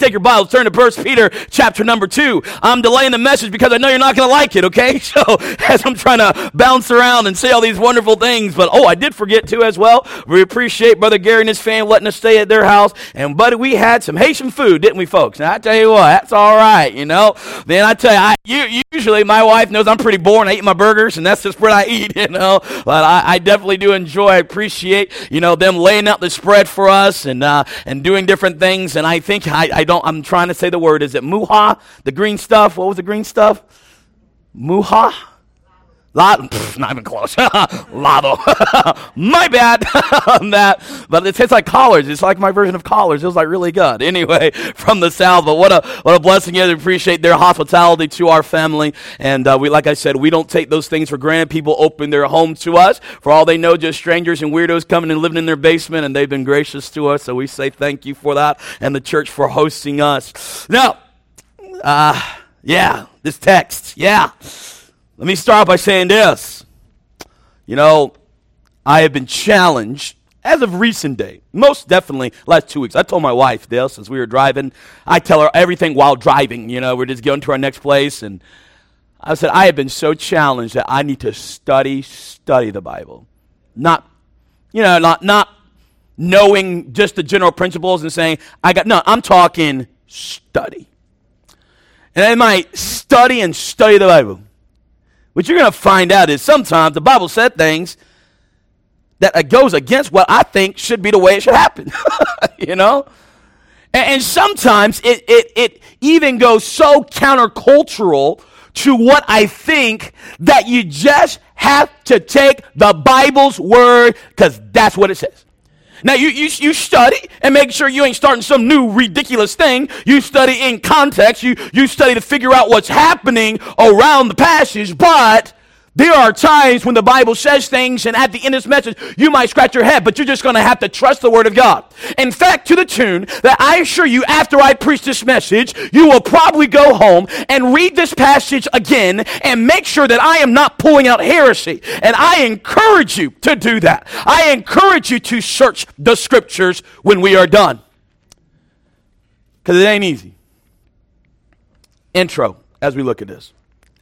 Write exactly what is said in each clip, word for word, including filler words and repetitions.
take your Bibles, turn to First Peter chapter number two. I'm delaying the message because I know you're not going to like it, okay? So as I'm trying to bounce around and say all these wonderful things, but oh, I did forget to as well. We appreciate Brother Gary and his family letting us stay at their house. And buddy, we had some Haitian food, didn't we, folks? Now I tell you what, that's all right, you know. Then I tell you, I, you, usually my wife knows I'm pretty boring. I eat my burgers, and that's just what I eat, you know. But I, I definitely do enjoy, I appreciate, you know, them laying out the spread for us and uh, and doing different things. And I think I, I don't. I'm trying to say the word. Is it muha? The green stuff. What was the green stuff? Muha. Lot, pff, not even close. Lotto. My bad on that. But it tastes like collards. It's like my version of collards. It was like really good. Anyway, from the South. But what a what a blessing it is. We appreciate their hospitality to our family. And uh, we, like I said, we don't take those things for granted. People open their home to us. For all they know, just strangers and weirdos coming and living in their basement. And they've been gracious to us. So we say thank you for that. And the church for hosting us. Now, uh, yeah, this text. Yeah. Let me start by saying this. You know, I have been challenged as of recent day, most definitely last two weeks. I told my wife this as we were driving. I tell her everything while driving. You know, we're just going to our next place. And I said, I have been so challenged that I need to study, study the Bible. Not, you know, not, not knowing just the general principles and saying, I got, no, I'm talking study. And I might study and study the Bible. What you're going to find out is sometimes the Bible said things that goes against what I think should be the way it should happen, you know? And, and sometimes it, it, it even goes so countercultural to what I think that you just have to take the Bible's word because that's what it says. Now, you, you you study and make sure you ain't starting some new ridiculous thing. You study in context. You, you study to figure out what's happening around the passage. But there are times when the Bible says things, and at the end of this message, you might scratch your head, but you're just going to have to trust the Word of God. In fact, to the tune that I assure you, after I preach this message, you will probably go home and read this passage again and make sure that I am not pulling out heresy. And I encourage you to do that. I encourage you to search the Scriptures when we are done. Because it ain't easy. Intro, as we look at this.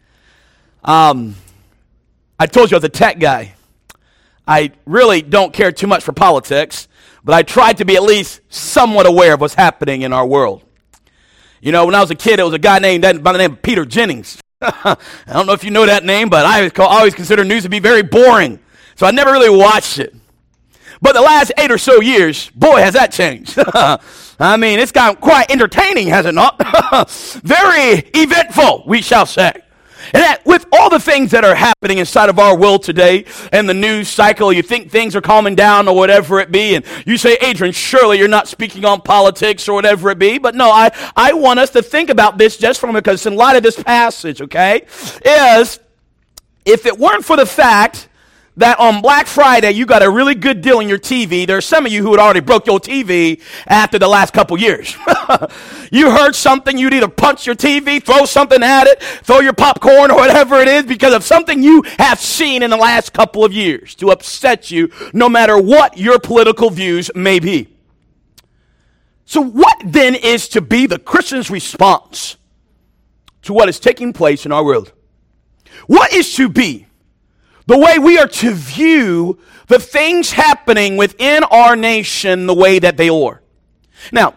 Um... I told you I was a tech guy. I really don't care too much for politics, but I tried to be at least somewhat aware of what's happening in our world. You know, when I was a kid, there was a guy named by the name of Peter Jennings. I don't know if you know that name, but I always consider news to be very boring, so I never really watched it. But the last eight or so years, boy, has that changed. I mean, it's gotten quite entertaining, has it not? Very eventful, we shall say. And that, with all the things that are happening inside of our world today and the news cycle, you think things are calming down or whatever it be, and you say, Adrian, surely you're not speaking on politics or whatever it be. But no, I, I want us to think about this just from, because in light of this passage, okay, is if it weren't for the fact that on Black Friday you got a really good deal on your T V, there's some of you who had already broke your T V after the last couple years. You heard something, you'd either punch your T V, throw something at it, throw your popcorn or whatever it is because of something you have seen in the last couple of years to upset you, no matter what your political views may be. So what then is to be the Christian's response to what is taking place in our world? What is to be the way we are to view the things happening within our nation the way that they are? Now,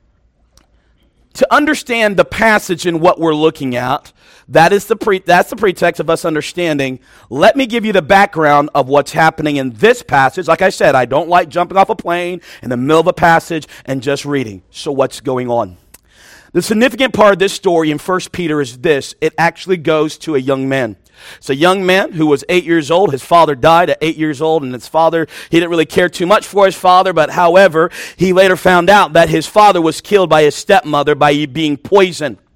to understand the passage and what we're looking at, that is the pre- that's the pretext of us understanding. Let me give you the background of what's happening in this passage. Like I said, I don't like jumping off a plane in the middle of a passage and just reading. So what's going on? The significant part of this story in First Peter is this. It actually goes to a young man. It's a young man who was eight years old. His father died at eight years old, and his father, he didn't really care too much for his father, but however, he later found out that his father was killed by his stepmother by being poisoned.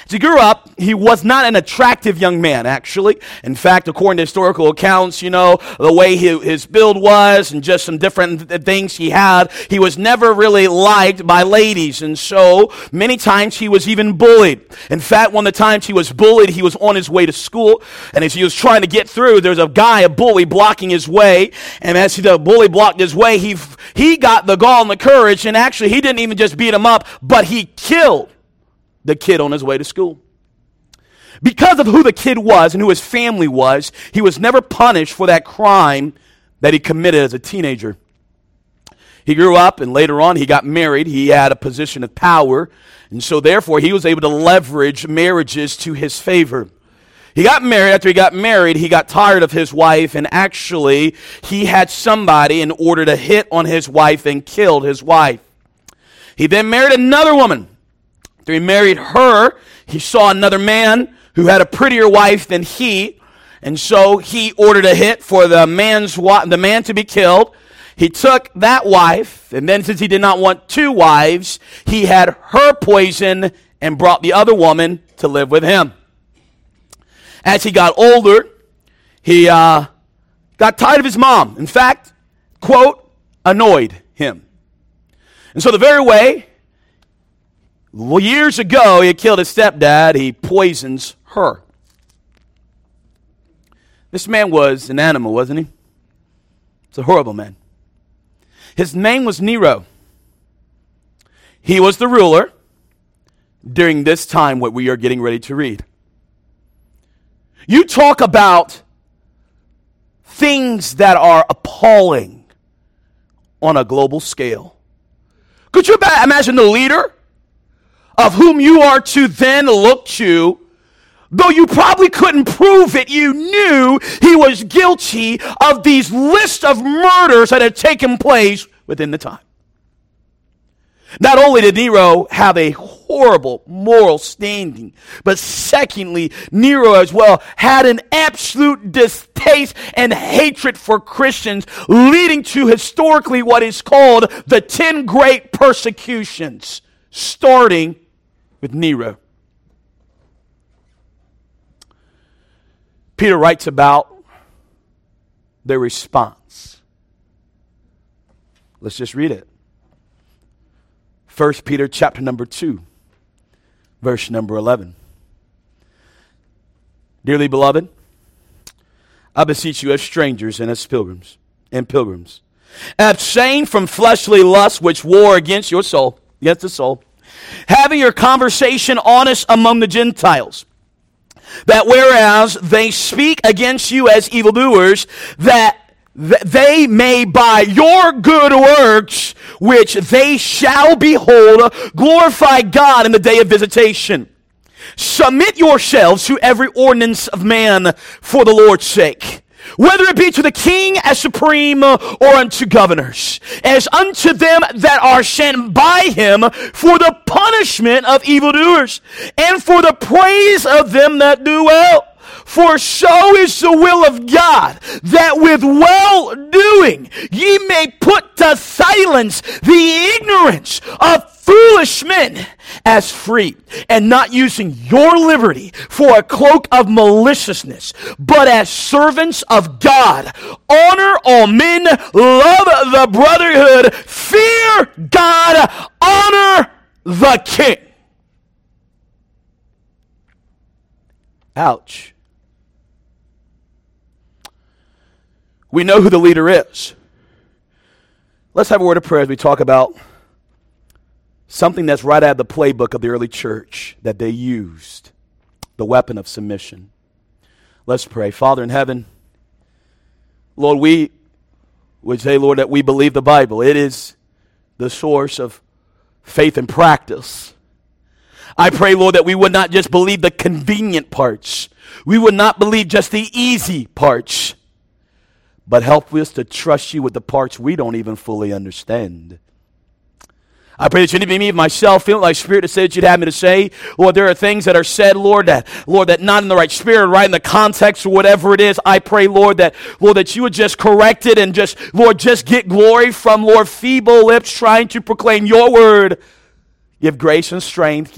As he grew up, he was not an attractive young man, actually. In fact, according to historical accounts, you know, the way he, his build was and just some different th- things he had, he was never really liked by ladies. And so, many times he was even bullied. In fact, one of the times he was bullied, he was on his way to school. And as he was trying to get through, there was a guy, a bully, blocking his way. And as the bully blocked his way, he, he got the gall and the courage. And actually, he didn't even just beat him up, but he killed the kid on his way to school. Because of who the kid was and who his family was, he was never punished for that crime that he committed as a teenager. He grew up, and later on he got married. He had a position of power, and so therefore he was able to leverage marriages to his favor. He got married. After he got married, he got tired of his wife, and actually he had somebody in order to hit on his wife and killed his wife. He then married another woman. After he married her, he saw another man who had a prettier wife than he, and so he ordered a hit for the man's wa- the man to be killed. He took that wife, and then since he did not want two wives, he had her poisoned and brought the other woman to live with him. As he got older, he uh, got tired of his mom. In fact, quote, annoyed him. And so the very way, years ago, he had killed his stepdad, he poisons her. This man was an animal, wasn't he? It's a horrible man. His name was Nero. He was the ruler during this time what we are getting ready to read. You talk about things that are appalling on a global scale. Could you imagine the leader of whom you are to then look to, though you probably couldn't prove it, you knew he was guilty of these lists of murders that had taken place within the time. Not only did Nero have a horrible moral standing, but secondly, Nero as well had an absolute distaste and hatred for Christians, leading to historically what is called the ten great persecutions, starting with Nero. Peter writes about their response. Let's just read it. First Peter chapter number two, verse number eleven. Dearly beloved, I beseech you as strangers and as pilgrims and pilgrims, abstain from fleshly lusts which war against your soul, against the soul, having your conversation honest among the Gentiles, that whereas they speak against you as evildoers, that th- they may by your good works, which they shall behold, glorify God in the day of visitation. Submit yourselves to every ordinance of man for the Lord's sake, whether it be to the king as supreme or unto governors, as unto them that are sent by him for the punishment of evildoers, and for the praise of them that do well. For so is the will of God, that with well-doing ye may put to silence the ignorance of foolish men, as free, and not using your liberty for a cloak of maliciousness, but as servants of God. Honor all men, love the brotherhood, fear God, honor the king. Ouch. We know who the leader is. Let's have a word of prayer as we talk about something that's right out of the playbook of the early church that they used, the weapon of submission. Let's pray. Father in heaven, Lord, we would say, Lord, that we believe the Bible. It is the source of faith and practice. I pray, Lord, that we would not just believe the convenient parts. We would not believe just the easy parts, but help us to trust you with the parts we don't even fully understand. I pray that you didn't me myself, feeling like Spirit to say that you'd have me to say. Lord, there are things that are said, Lord, that, Lord, that not in the right spirit, right in the context or whatever it is. I pray, Lord, that, Lord, that you would just correct it and just, Lord, just get glory from, Lord, feeble lips trying to proclaim your word. Give grace and strength. Give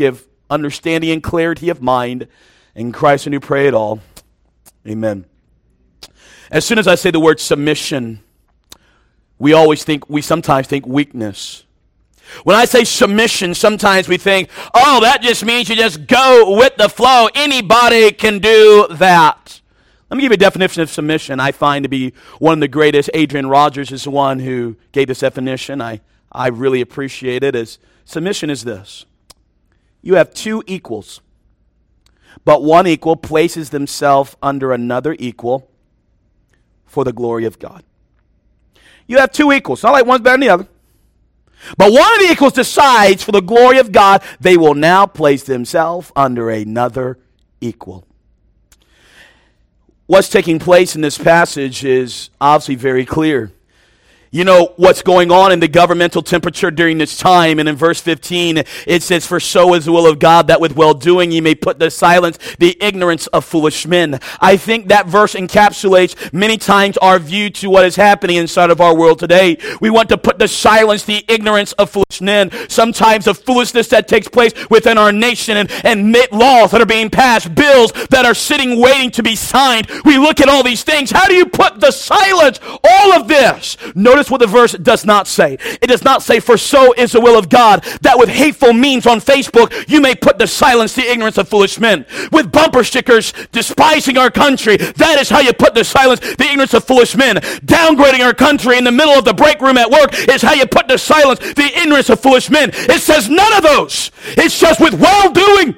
understanding and clarity of mind. In Christ, and who pray it all. Amen. As soon as I say the word submission, we always think, we sometimes think weakness. When I say submission, sometimes we think, oh, that just means you just go with the flow. Anybody can do that. Let me give you a definition of submission I find to be one of the greatest. Adrian Rogers is the one who gave this definition. I, I really appreciate it. As submission is this. You have two equals, but one equal places themselves under another equal for the glory of God. You have two equals. Not like one's better than the other. But one of the equals decides for the glory of God, they will now place themselves under another equal. What's taking place in this passage is obviously very clear. You know what's going on in the governmental temperature during this time. And in verse fifteen, it says, for so is the will of God, that with well-doing ye may put to silence the ignorance of foolish men. I think that verse encapsulates many times our view to what is happening inside of our world today. We want to put to silence the ignorance of foolish men. Sometimes the foolishness that takes place within our nation and, and laws that are being passed, bills that are sitting waiting to be signed. We look at all these things. How do you put to silence all of this? Notice what the verse does not say. It does not say, for so is the will of God, that with hateful memes on Facebook, you may put to silence the ignorance of foolish men. With bumper stickers despising our country, that is how you put to silence the ignorance of foolish men. Downgrading our country in the middle of the break room at work is how you put to silence the ignorance of foolish men. It says none of those. It's just with well-doing,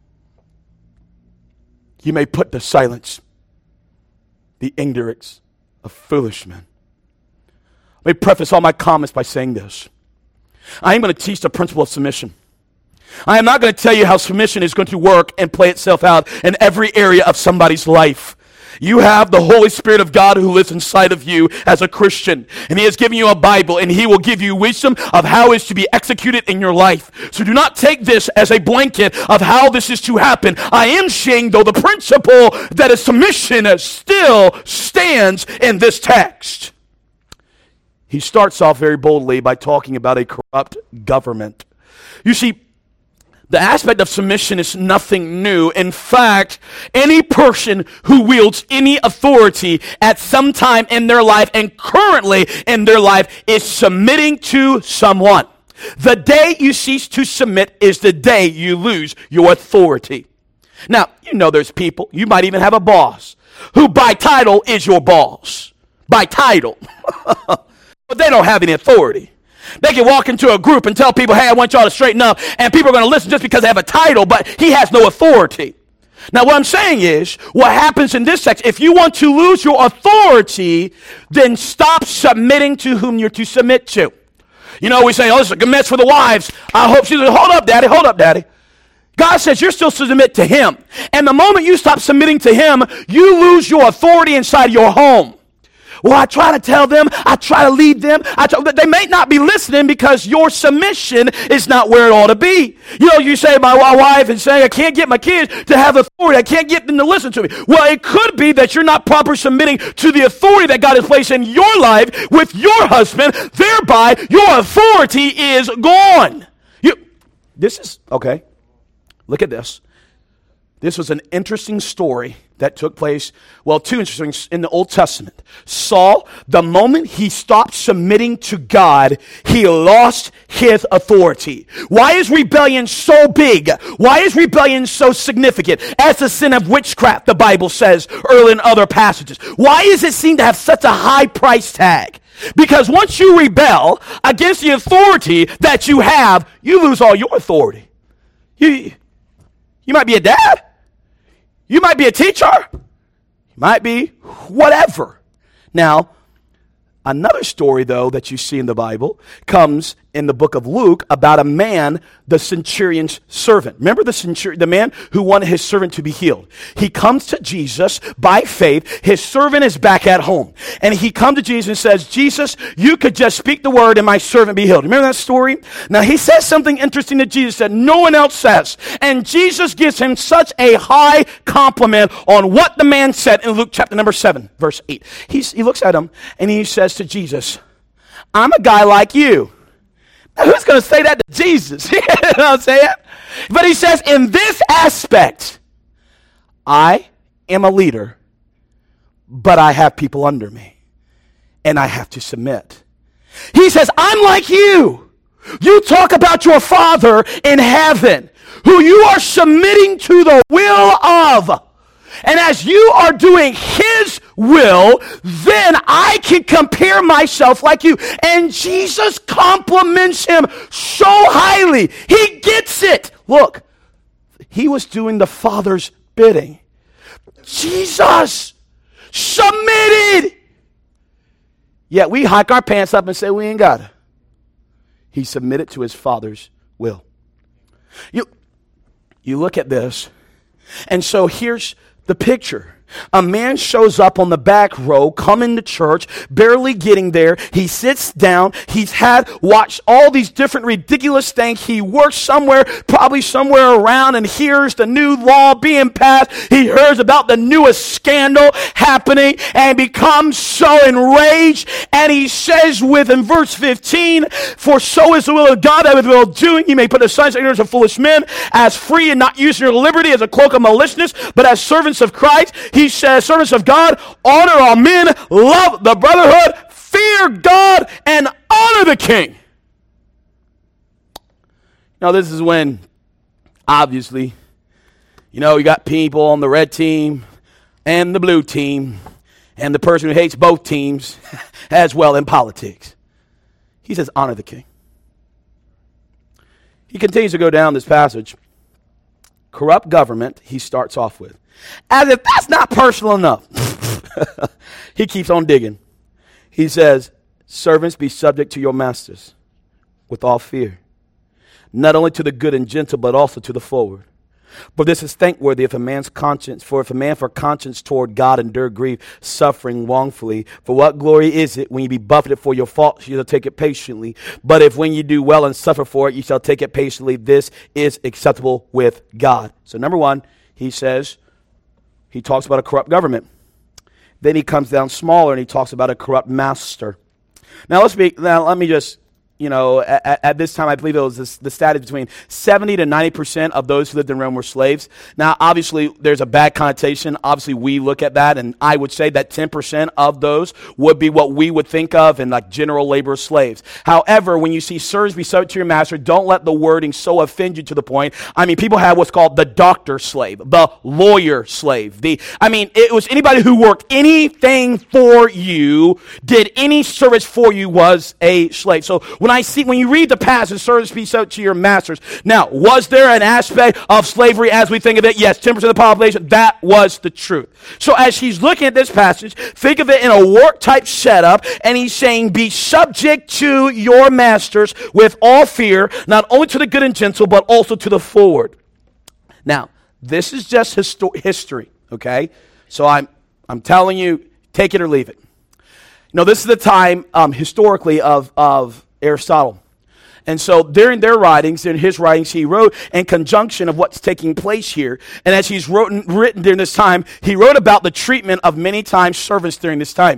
you may put to silence the ignorance of foolish men. Let me preface all my comments by saying this. I am going to teach the principle of submission. I am not going to tell you how submission is going to work and play itself out in every area of somebody's life. You have the Holy Spirit of God who lives inside of you as a Christian. And He has given you a Bible, and He will give you wisdom of how it's to be executed in your life. So do not take this as a blanket of how this is to happen. I am saying, though, the principle that is submission still stands in this text. He starts off very boldly by talking about a corrupt government. You see, the aspect of submission is nothing new. In fact, any person who wields any authority at some time in their life and currently in their life is submitting to someone. The day you cease to submit is the day you lose your authority. Now, you know there's people, you might even have a boss, who by title is your boss. By title. But they don't have any authority. They can walk into a group and tell people, hey, I want y'all to straighten up, and people are going to listen just because they have a title, but he has no authority. Now, what I'm saying is, what happens in this section, if you want to lose your authority, then stop submitting to whom you're to submit to. You know, we say, oh, this is a good mess for the wives. I hope she's, hold up, daddy, hold up, daddy. God says you're still to submit to Him. And the moment you stop submitting to Him, you lose your authority inside your home. Well, I try to tell them, I try to lead them, I try, they may not be listening because your submission is not where it ought to be. You know, you say, my wife is saying, I can't get my kids to have authority, I can't get them to listen to me. Well, it could be that you're not properly submitting to the authority that God has placed in your life with your husband, thereby your authority is gone. You, this is, okay, look at this. This was an interesting story that took place, well, two interesting in the Old Testament. Saul, the moment he stopped submitting to God, he lost his authority. Why is rebellion so big? Why is rebellion so significant? As the sin of witchcraft, the Bible says early in other passages. Why does it seem to have such a high price tag? Because once you rebel against the authority that you have, you lose all your authority. You, you might be a dad. You might be a teacher. You might be whatever. Now, another story, though, that you see in the Bible comes in the book of Luke about a man, the centurion's servant. Remember the centurion, the man who wanted his servant to be healed. He comes to Jesus by faith. His servant is back at home. And he comes to Jesus and says, Jesus, you could just speak the word and my servant be healed. Remember that story? Now, he says something interesting to Jesus that no one else says. And Jesus gives him such a high compliment on what the man said in Luke chapter number seven, verse eight. He's, he looks at him and he says to Jesus, I'm a guy like you. Who's going to say that to Jesus? You know what I'm saying? But he says, in this aspect, I am a leader, but I have people under me, and I have to submit. He says, I'm like you. You talk about your Father in heaven, who you are submitting to the will of. And as you are doing his will, then I can compare myself like you. And Jesus compliments him so highly. He gets it. Look, he was doing the Father's bidding. Jesus submitted. Yet we hike our pants up and say we ain't got it. He submitted to his Father's will. You, you look at this, and so here's the picture. A man shows up on the back row, coming to church, barely getting there. He sits down. He's had watched all these different ridiculous things. He works somewhere, probably somewhere around, and hears the new law being passed. He hears about the newest scandal happening and becomes so enraged. And he says with in verse fifteen, for so is the will of God that with will doing, you may put aside ignorance of foolish men, as free and not using your liberty as a cloak of maliciousness, but as servants of Christ. He says, servants of God, honor all men, love the brotherhood, fear God, and honor the king. Now, this is when, obviously, you know, you got people on the red team and the blue team, and the person who hates both teams as well in politics. He says, honor the king. He continues to go down this passage. Corrupt government, he starts off with. As if that's not personal enough. He keeps on digging. He says, servants, be subject to your masters with all fear, not only to the good and gentle, but also to the forward. For this is thankworthy if a man's conscience, for if a man for conscience toward God endure grief, suffering wrongfully. For what glory is it when you be buffeted for your faults, you shall take it patiently. But if when you do well and suffer for it, you shall take it patiently, this is acceptable with God. So number one, he says, he talks about a corrupt government. Then he comes down smaller and he talks about a corrupt master. Now let's be, now let me just, you know, at, at this time, I believe it was this, the stat is between seventy to ninety percent of those who lived in Rome were slaves. Now, obviously, there's a bad connotation. Obviously, we look at that, and I would say that ten percent of those would be what we would think of in like general labor slaves. However, when you see servants be subject to your master, don't let the wording so offend you to the point. I mean, people have what's called the doctor slave, the lawyer slave. The I mean, it was anybody who worked anything for you, did any service for you was a slave. So when I see, when you read the passage, servants be subject to your masters. Now, was there an aspect of slavery as we think of it? Yes, ten percent of the population. That was the truth. So as he's looking at this passage, think of it in a work type setup, and he's saying, be subject to your masters with all fear, not only to the good and gentle, but also to the forward. Now, this is just histo- history, okay? So I'm, I'm telling you, take it or leave it. You know, this is the time, um, historically, of, of Aristotle. And so during their writings, in his writings, he wrote in conjunction of what's taking place here. And as he's wrote, written during this time, he wrote about the treatment of many times servants during this time.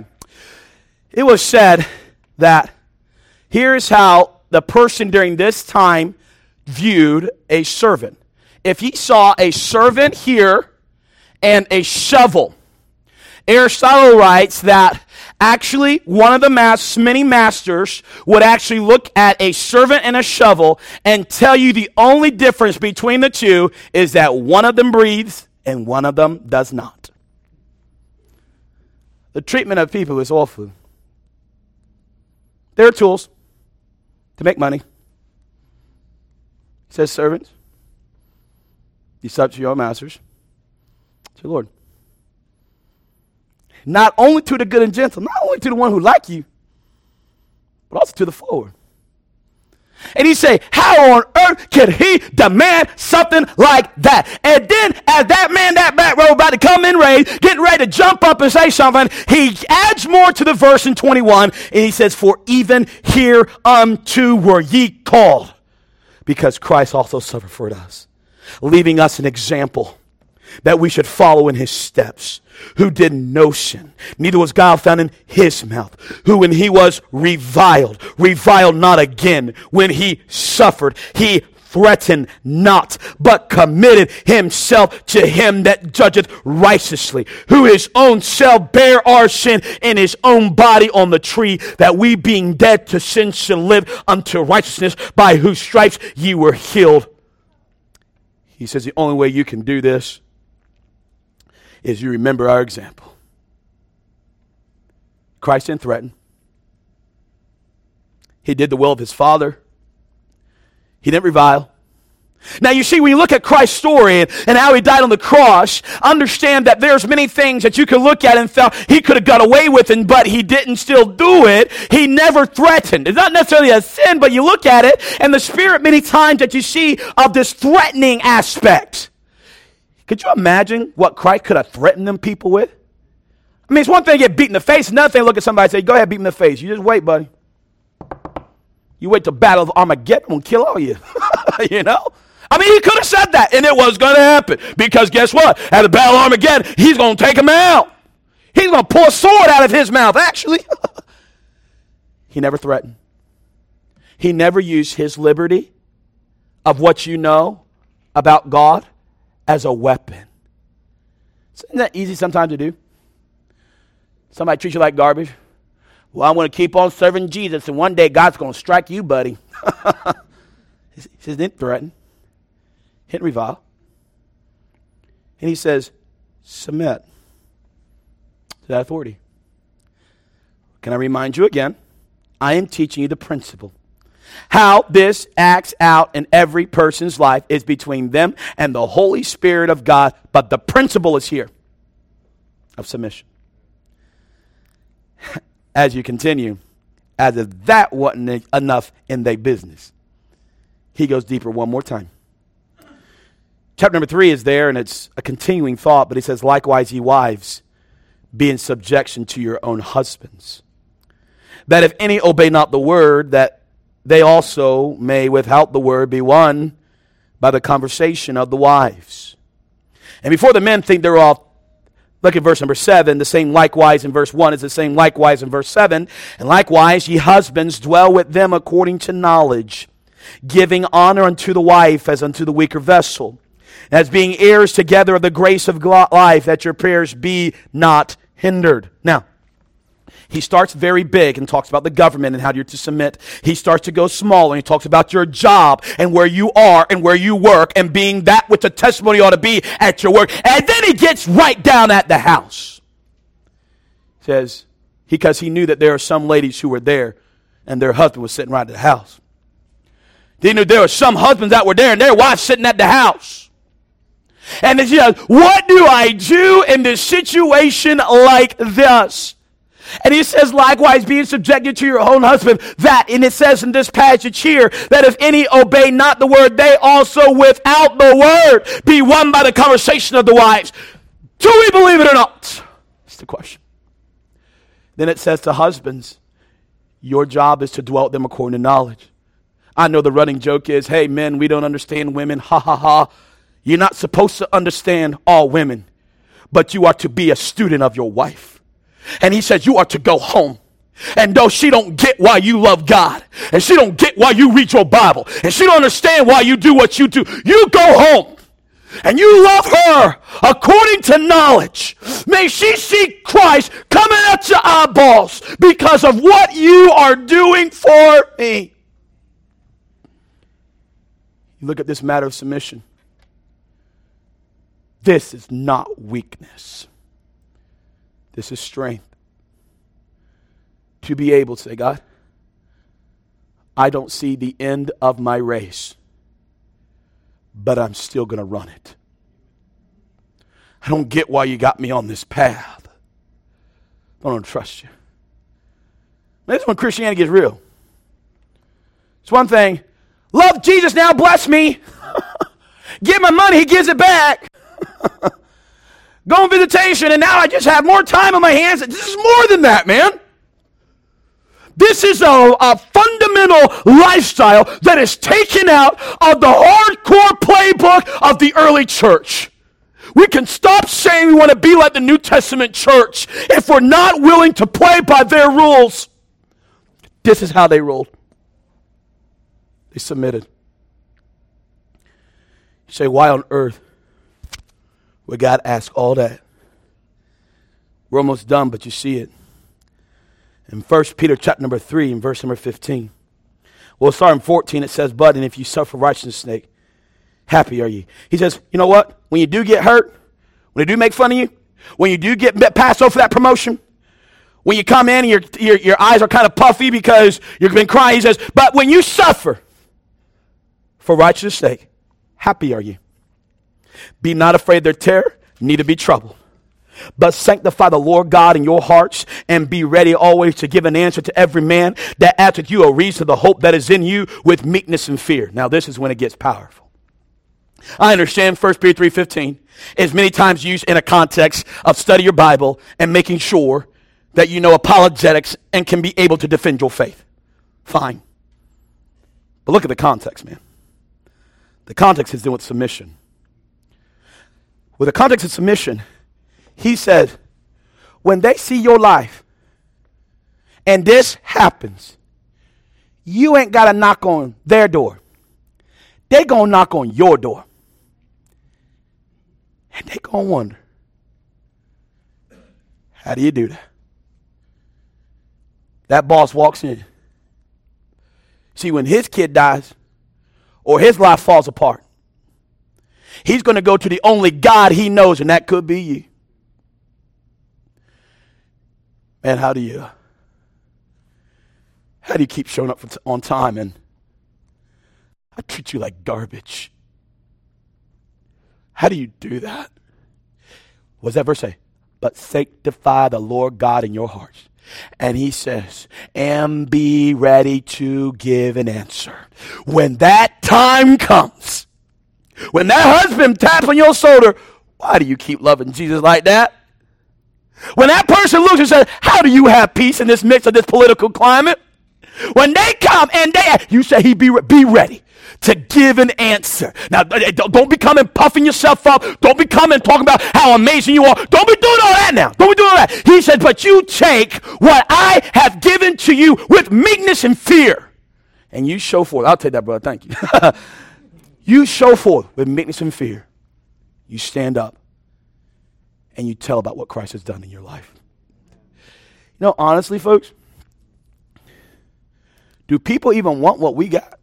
It was said that here's how the person during this time viewed a servant. If he saw a servant here and a shovel, Aristotle writes that actually one of the mas- many masters would actually look at a servant and a shovel and tell you the only difference between the two is that one of them breathes and one of them does not. The treatment of people is awful. They're tools to make money. He says, servants, be subject to your masters, to the Lord. Not only to the good and gentle, not only to the one who like you, but also to the forward. And he say, how on earth can he demand something like that? And then as that man, that back row about to come in rage, getting ready to jump up and say something, he adds more to the verse in twenty-one, and he says, for even hereunto were ye called, because Christ also suffered for us, leaving us an example that we should follow in his steps, who did no sin, neither was guile found in his mouth, who when he was reviled, reviled not again. When he suffered, he threatened not, but committed himself to him that judgeth righteously, who his own self bare our sin in his own body on the tree, that we being dead to sin should live unto righteousness, by whose stripes ye were healed. He says the only way you can do this is you remember our example. Christ didn't threaten. He did the will of his Father. He didn't revile. Now you see, when you look at Christ's story and, and how he died on the cross, understand that there's many things that you could look at and felt he could have got away with, and but he didn't still do it. He never threatened. It's not necessarily a sin, but you look at it, and the spirit many times that you see of this threatening aspect. Could you imagine what Christ could have threatened them people with? I mean, it's one thing to get beat in the face, another thing to look at somebody and say, go ahead, beat me in the face. You just wait, buddy. You wait till Battle of Armageddon, I'm going to kill all you. You know? I mean, he could have said that, and it was going to happen. Because guess what? At the Battle of Armageddon, he's going to take him out. He's going to pull a sword out of his mouth, actually. He never threatened. He never used his liberty of what you know about God as a weapon. Isn't that easy sometimes to do? Somebody treats you like garbage. Well, I'm going to keep on serving Jesus, and one day God's going to strike you, buddy. He says, didn't threaten. Didn't revile. And he says, submit to that authority. Can I remind you again? I am teaching you the principle. How this acts out in every person's life is between them and the Holy Spirit of God, but the principle is here of submission. As you continue, as if that wasn't enough in their business, he goes deeper one more time. Chapter number three is there, and it's a continuing thought, but he says, likewise, ye wives, be in subjection to your own husbands, that if any obey not the word, that they also may without the word be won by the conversation of the wives. And before the men think they're all, look at verse number seven. The same likewise in verse one is the same likewise in verse seven. And likewise, ye husbands, dwell with them according to knowledge, giving honor unto the wife as unto the weaker vessel, as being heirs together of the grace of life, that your prayers be not hindered. Now, he starts very big and talks about the government and how you're to submit. He starts to go small and he talks about your job and where you are and where you work and being that which the testimony ought to be at your work. And then he gets right down at the house. He says, because he knew that there are some ladies who were there and their husband was sitting right at the house. He knew there were some husbands that were there and their wives sitting at the house. And he says, what do I do in this situation like this? And he says, likewise, being subjected to your own husband, that, and it says in this passage here, that if any obey not the word, they also without the word be won by the conversation of the wives. Do we believe it or not? That's the question. Then it says to husbands, your job is to dwell with them according to knowledge. I know the running joke is, hey, men, we don't understand women. Ha, ha, ha. You're not supposed to understand all women, but you are to be a student of your wife. And he says you are to go home. And though she don't get why you love God, and she don't get why you read your Bible, and she don't understand why you do what you do, you go home. And you love her according to knowledge. May she see Christ coming at your eyeballs because of what you are doing for me. You look at this matter of submission. This is not weakness. This is strength. To be able to say, God, I don't see the end of my race, but I'm still going to run it. I don't get why you got me on this path. I don't trust you. This is when Christianity gets real. It's one thing. Love Jesus now, bless me. Give my money, he gives it back. Go on visitation, and now I just have more time on my hands. This is more than that, man. This is a, a fundamental lifestyle that is taken out of the hardcore playbook of the early church. We can stop saying we want to be like the New Testament church if we're not willing to play by their rules. This is how they rolled. They submitted. You say, why on earth would God ask all that? We're almost done, but you see it. In First Peter chapter number three, in verse number fifteen. Well, start in fourteen, it says, but, and if you suffer righteousness' sake, happy are ye. He says, you know what? When you do get hurt, when they do make fun of you, when you do get passed over for that promotion, when you come in and your, your, your eyes are kind of puffy because you've been crying, he says, but when you suffer for righteousness' sake, happy are you. Be not afraid of their terror, neither be troubled. But sanctify the Lord God in your hearts, and be ready always to give an answer to every man that asketh you a reason of the hope that is in you with meekness and fear. Now this is when it gets powerful. I understand First Peter three fifteen is many times used in a context of study your Bible and making sure that you know apologetics and can be able to defend your faith. Fine. But look at the context, man. The context is dealing with submission. With the context of submission, he said, when they see your life and this happens, you ain't got to knock on their door. They going to knock on your door. And they going to wonder, how do you do that? That boss walks in. See, when his kid dies or his life falls apart, he's going to go to the only God he knows, and that could be you. Man, how do you, how do you keep showing up for t- on time and I treat you like garbage? How do you do that? What does that verse say? But sanctify the Lord God in your hearts. And he says, and be ready to give an answer. When that time comes, when that husband taps on your shoulder, why do you keep loving Jesus like that? When that person looks and says, how do you have peace in this midst of this political climate? When they come and they, you say, he be, be ready to give an answer. Now, don't be coming puffing yourself up. Don't be coming talking about how amazing you are. Don't be doing all that now. Don't be doing all that. He said, but you take what I have given to you with meekness and fear. And you show forth. I'll take that, brother. Thank you. You show forth with meekness and fear. You stand up and you tell about what Christ has done in your life. You know, honestly, folks, do people even want what we got?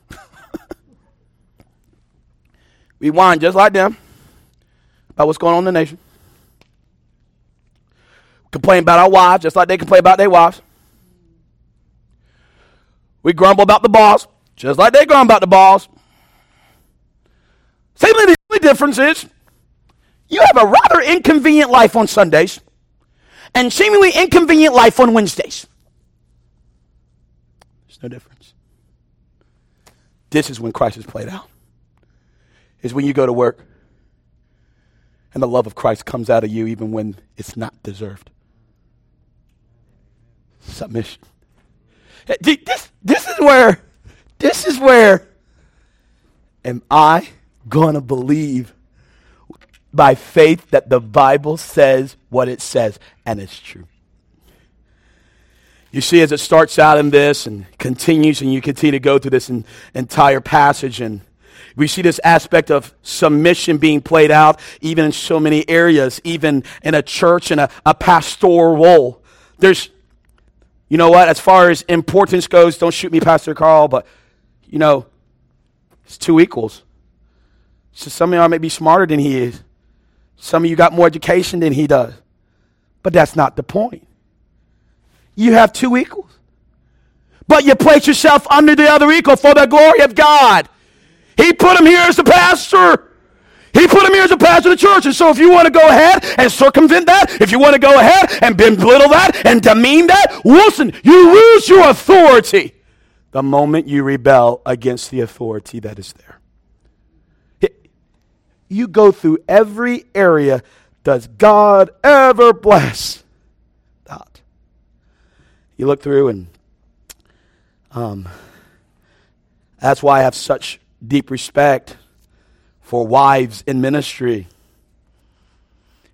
We whine just like them about what's going on in the nation. Complain about our wives just like they complain about their wives. We grumble about the boss just like they grumble about the boss. Seemingly the only difference is you have a rather inconvenient life on Sundays and seemingly inconvenient life on Wednesdays. There's no difference. This is when Christ is played out. Is when you go to work and the love of Christ comes out of you even when it's not deserved. Submission. This, this is where, this is where am I going to believe by faith that the Bible says what it says, and it's true. You see, as it starts out in this and continues, and you continue to go through this in, entire passage, and we see this aspect of submission being played out even in so many areas, even in a church and a, a pastoral role. There's, you know what, as far as importance goes, don't shoot me, Pastor Carl, but, you know, it's two equals. So some of y'all may be smarter than he is. Some of you got more education than he does. But that's not the point. You have two equals. But you place yourself under the other equal for the glory of God. He put him here as the pastor. He put him here as a pastor of the church. And so if you want to go ahead and circumvent that, if you want to go ahead and belittle that and demean that, listen, you lose your authority the moment you rebel against the authority that is there. It, you go through every area. Does God ever bless? Not. You look through and um, that's why I have such deep respect for wives in ministry.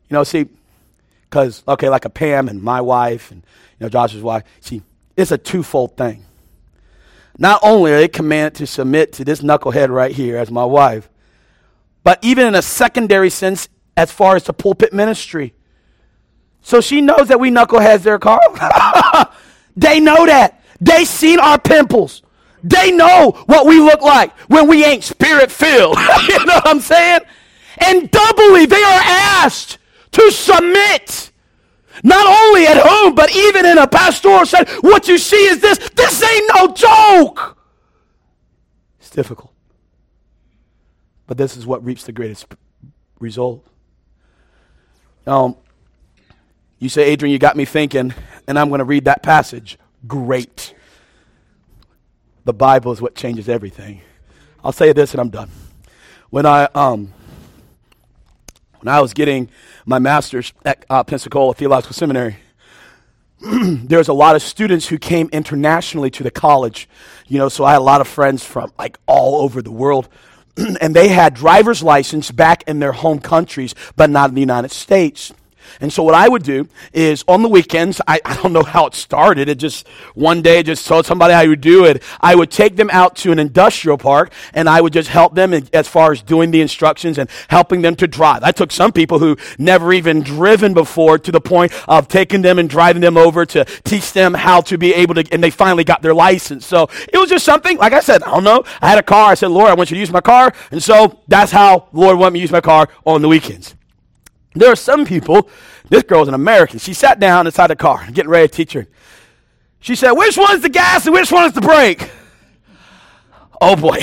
You know, see, because, okay, like a Pam and my wife and, you know, Josh's wife, see, it's a twofold thing. Not only are they commanded to submit to this knucklehead right here as my wife, but even in a secondary sense as far as the pulpit ministry. So she knows that we knuckleheads there, Carl. They know that. They seen our pimples. They know what we look like when we ain't spirit-filled. You know what I'm saying? And doubly, they are asked to submit. Not only at home, but even in a pastoral setting. What you see is this. This ain't no joke. It's difficult. But this is what reaps the greatest result. Um, you say, Adrian, you got me thinking, and I'm going to read that passage. Great. The Bible is what changes everything. I'll say this and I'm done. When I um, when I was getting my master's at uh, Pensacola Theological Seminary, there's a lot of students who came internationally to the college. You know, so I had a lot of friends from like all over the world. And they had driver's license back in their home countries, but not in the United States. And so what I would do is on the weekends, I, I don't know how it started. It just, one day, just told somebody how you would do it. I would take them out to an industrial park and I would just help them in, as far as doing the instructions and helping them to drive. I took some people who never even driven before to the point of taking them and driving them over to teach them how to be able to, and they finally got their license. So it was just something, like I said, I don't know. I had a car. I said, Lord, I want you to use my car. And so that's how Lord wanted me to use my car on the weekends. There are some people, this girl's an American. She sat down inside the car, getting ready to teach her. She said, which one's the gas and which one's the brake? Oh, boy.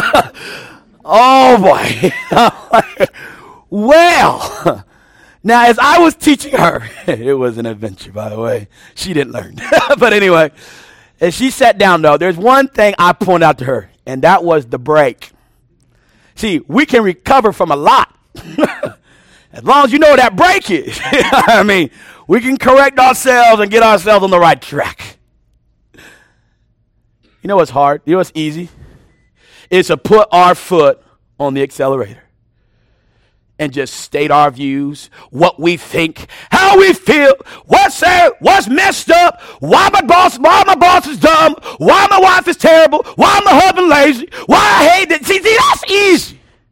Oh, boy. Well, now as I was teaching her, it was an adventure, by the way. She didn't learn. But anyway, as she sat down, though, there's one thing I pointed out to her, and that was the brake. See, we can recover from a lot. As long as you know what that brake is. I mean, we can correct ourselves and get ourselves on the right track. You know what's hard? You know what's easy? It's to put our foot on the accelerator and just state our views, what we think, how we feel, what's there, what's messed up, why my boss, why my boss is dumb, why my wife is terrible, why my husband lazy, why I hate it. See, see, that's easy.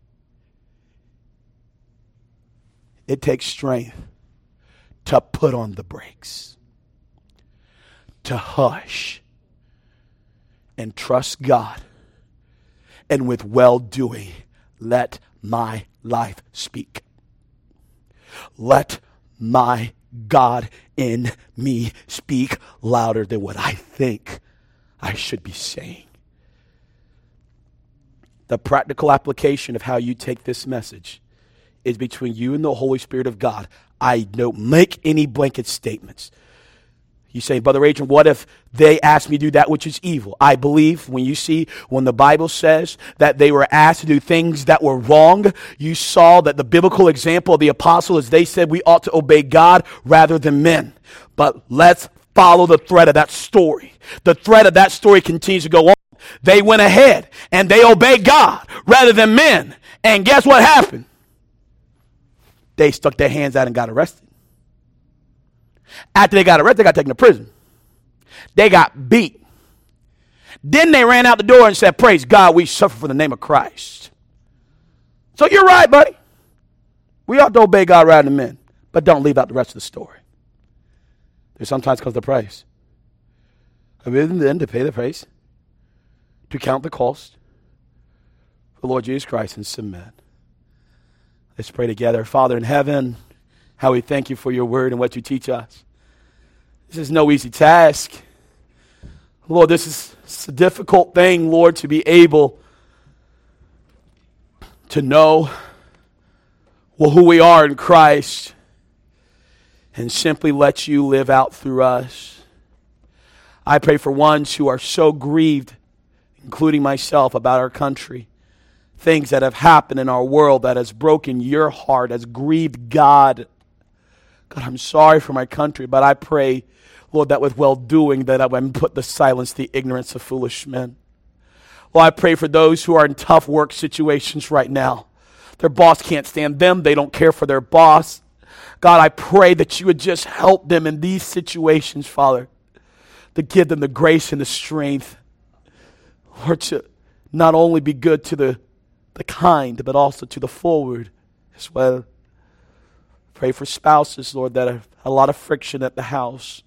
It takes strength to put on the brakes, to hush and trust God, and with well-doing, let my life speak. Let my God in me speak louder than what I think I should be saying. The practical application of how you take this message is between you and the Holy Spirit of God. I don't make any blanket statements. You say, Brother Adrian, what if they asked me to do that which is evil? I believe when you see, when the Bible says that they were asked to do things that were wrong, you saw that the biblical example of the apostle is they said we ought to obey God rather than men. But let's follow the thread of that story. The thread of that story continues to go on. They went ahead and they obeyed God rather than men. And guess what happened? They stuck their hands out and got arrested. After they got arrested, they got taken to prison. They got beat. Then they ran out the door and said, praise God, we suffer for the name of Christ. So you're right, buddy. We ought to obey God rather than men. But don't leave out the rest of the story. There sometimes comes the price. And then to pay the price, to count the cost for the Lord Jesus Christ and submit. Let's pray together. Father in heaven, how we thank you for your word and what you teach us. This is no easy task. Lord, this is it's a difficult thing, Lord, to be able to know well, who we are in Christ and simply let you live out through us. I pray for ones who are so grieved, including myself, about our country. Things that have happened in our world that has broken your heart, has grieved God. God, I'm sorry for my country, but I pray, Lord, that with well-doing that I would put to silence the ignorance of foolish men. Lord, I pray for those who are in tough work situations right now. Their boss can't stand them. They don't care for their boss. God, I pray that you would just help them in these situations, Father, to give them the grace and the strength, Lord, to not only be good to the, the kind, but also to the forward as well. Pray for spouses, Lord, that have a lot of friction at the house.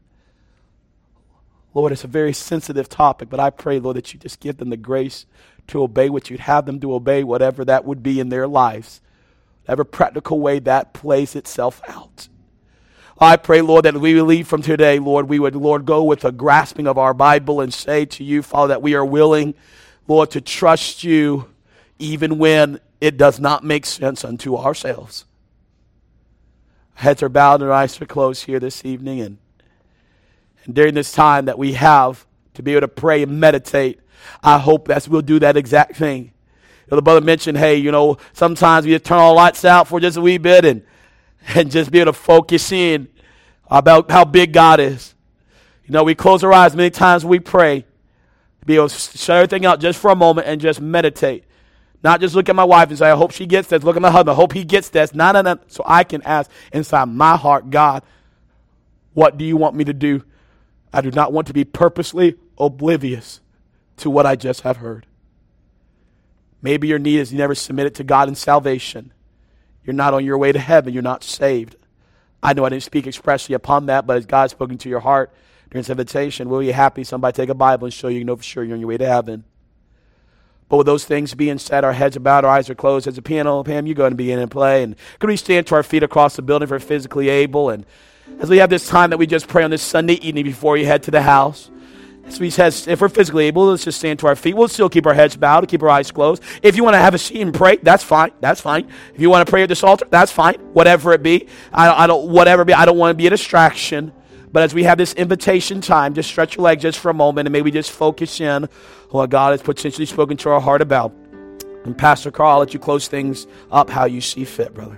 Lord, it's a very sensitive topic, but I pray, Lord, that you just give them the grace to obey what you'd have them to obey, whatever that would be in their lives, whatever practical way that plays itself out. I pray, Lord, that we leave from today, Lord, we would, Lord, go with a grasping of our Bible and say to you, Father, that we are willing, Lord, to trust you even when it does not make sense unto ourselves. Heads are bowed and our eyes are closed here this evening, and, and during this time that we have to be able to pray and meditate, I hope that we'll do that exact thing. You know, the brother mentioned, hey, you know, sometimes we just turn all the lights out for just a wee bit and, and just be able to focus in about how big God is. You know, we close our eyes many times when we pray, be able to shut everything out just for a moment and just meditate. Not just look at my wife and say, I hope she gets this. Look at my husband. I hope he gets this. No, no, no. So I can ask inside my heart, God, what do you want me to do? I do not want to be purposely oblivious to what I just have heard. Maybe your need is you never submitted to God in salvation. You're not on your way to heaven. You're not saved. I know I didn't speak expressly upon that, but as God spoken to your heart during this invitation, will you happy somebody take a Bible and show you, you know for sure you're on your way to heaven? But with those things being said, our heads are bowed, our eyes are closed. As a piano, Pam, you're going to be in and play. And could we stand to our feet across the building for physically able? And as we have this time that we just pray on this Sunday evening before you head to the house, as we says, if we're physically able, let's just stand to our feet. We'll still keep our heads bowed, keep our eyes closed. If you want to have a seat and pray, that's fine. That's fine. If you want to pray at this altar, that's fine. Whatever it be, I, I don't. Whatever it be, I don't want to be a distraction. But as we have this invitation time, just stretch your legs just for a moment and maybe just focus in on what God has potentially spoken to our heart about. And Pastor Carl, I'll let you close things up how you see fit, brother.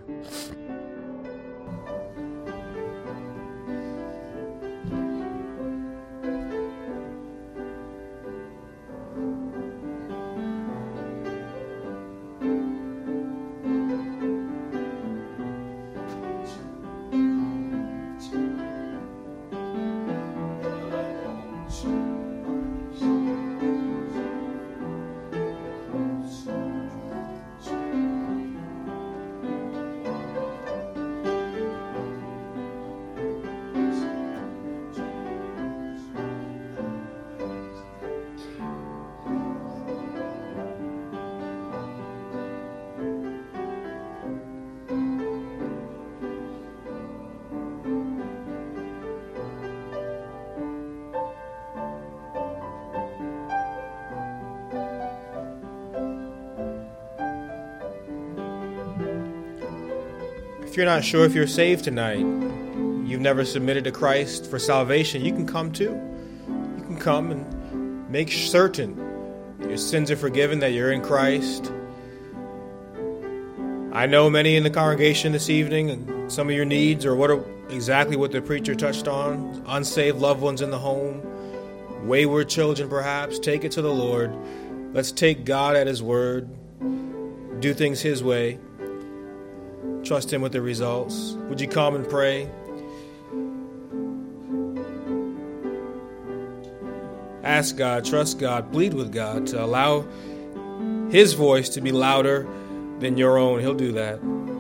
If you're not sure if you're saved tonight, you've never submitted to Christ for salvation, you can come too. You can come and make certain your sins are forgiven, that you're in Christ. I know many in the congregation this evening, and some of your needs are what are exactly what the preacher touched on. Unsaved loved ones in the home, wayward children perhaps. Take it to the Lord. Let's take God at His word. Do things His way. Trust Him with the results. Would you come and pray? Ask God, trust God, plead with God to allow His voice to be louder than your own. He'll do that.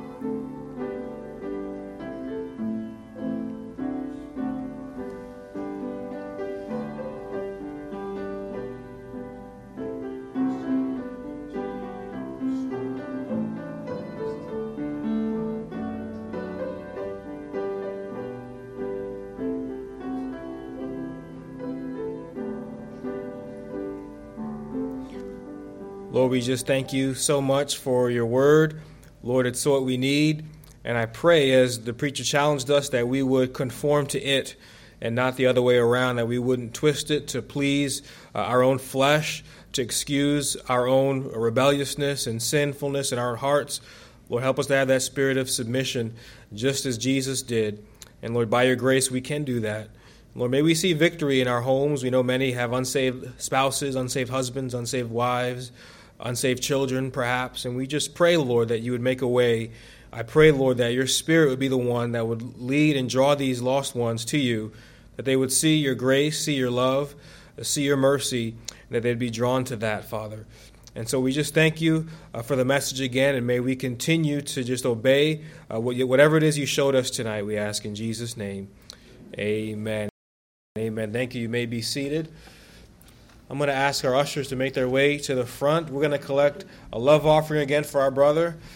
Lord, we just thank you so much for your word. Lord, it's what we need. And I pray, as the preacher challenged us, that we would conform to it and not the other way around, that we wouldn't twist it to please uh, our own flesh, to excuse our own rebelliousness and sinfulness in our hearts. Lord, help us to have that spirit of submission, just as Jesus did. And Lord, by your grace, we can do that. Lord, may we see victory in our homes. We know many have unsaved spouses, unsaved husbands, unsaved wives, unsaved children, perhaps. And we just pray, Lord, that you would make a way I pray, Lord, that your Spirit would be the one that would lead and draw these lost ones to you, that they would see your grace, see your love, see your mercy, and that they'd be drawn to that, Father. And so we just thank you uh, for the message again, and may we continue to just obey uh, whatever it is you showed us tonight, we ask in Jesus' name. Amen. Amen. Thank you. You may be seated. I'm going to ask our ushers to make their way to the front. We're going to collect a love offering again for our brother.